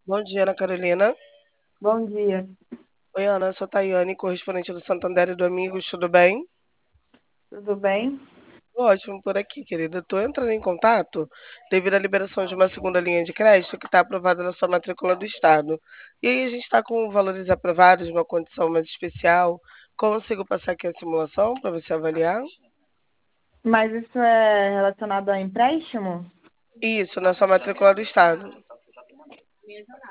Bom dia, Ana Carolina. Bom dia, Oi, Ana, eu sou Tayane, correspondente do Santander e do Amigos, tudo bem? tudo bem? Ótimo por aqui, querida. Estou entrando em contato devido à liberação de uma segunda linha de crédito que está aprovada na sua matrícula do Estado. E aí a gente está com valores aprovados, uma condição mais especial. Consigo passar aqui a simulação para você avaliar? Mas isso é relacionado a empréstimo? Isso, na sua matrícula do Estado.